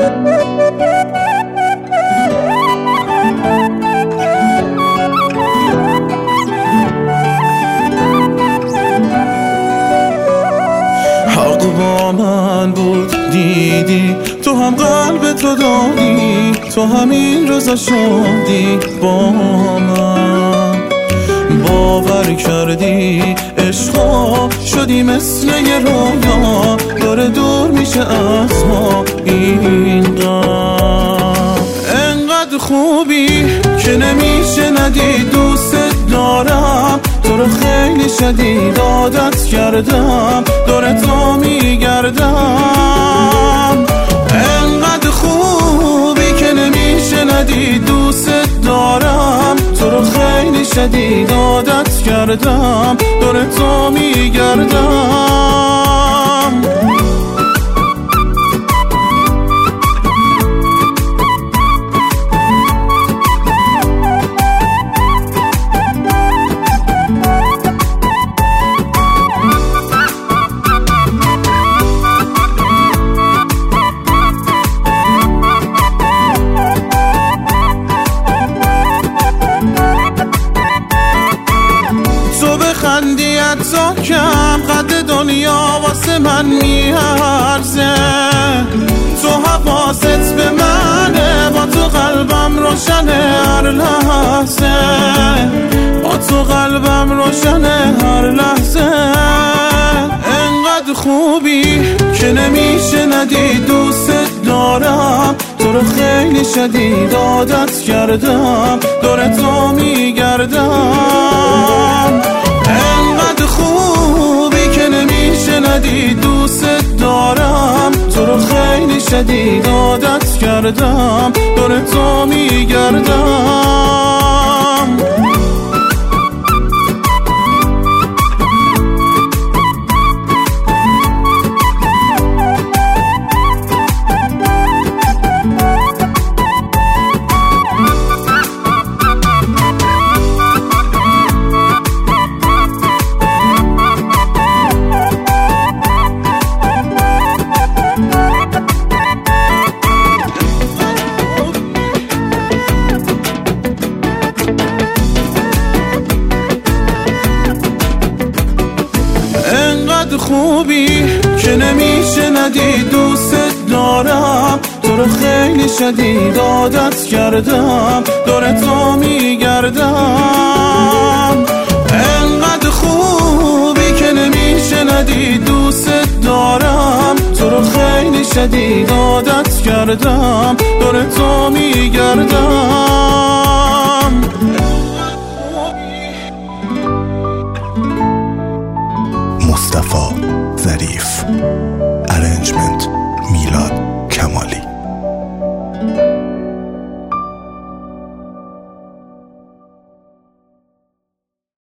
حق با من بود دیدی، تو هم قلب تو دادی، تو همین روزا شدی با من. باور کردی عشقا شدی مثل یه رویا، داره دور میشه از ما این غم. انقدر خوبی که نمیشه ندید، دوست دارم تو رو خیلی شدید عادت کردم، دور تو میگردم. انقدر خوبی که نمیشه ندید، دوست دارم تو رو خیلی شدید عادت کردم، دور تو میگردم. خندی حتی کم قد دنیا واسه من میارزه، تو حواست به منه، با تو قلبم روشنه هر لحظه، با تو قلبم روشنه هر لحظه. انقدر خوبی که نمیشه ندید، دوست دارم تو رو خیلی شدید عادت کردم، دور تو میگردم. انقدر خوبی که نمیشه ندید، دوست دارم تو رو خیلی شدید عادت کردم، دور تو میگردم. انقدر خوبی که نمیشه ندید، دوست دارم تو رو خیلی شدید عادت کردم، دور تو میگردم. انقدر خوبی که نمیشه ندید، دوست دارم تو رو خیلی شدید عادت کردم، دور تو میگردم. مصطفی ظریف، ارنجمنت میلاد کمالی.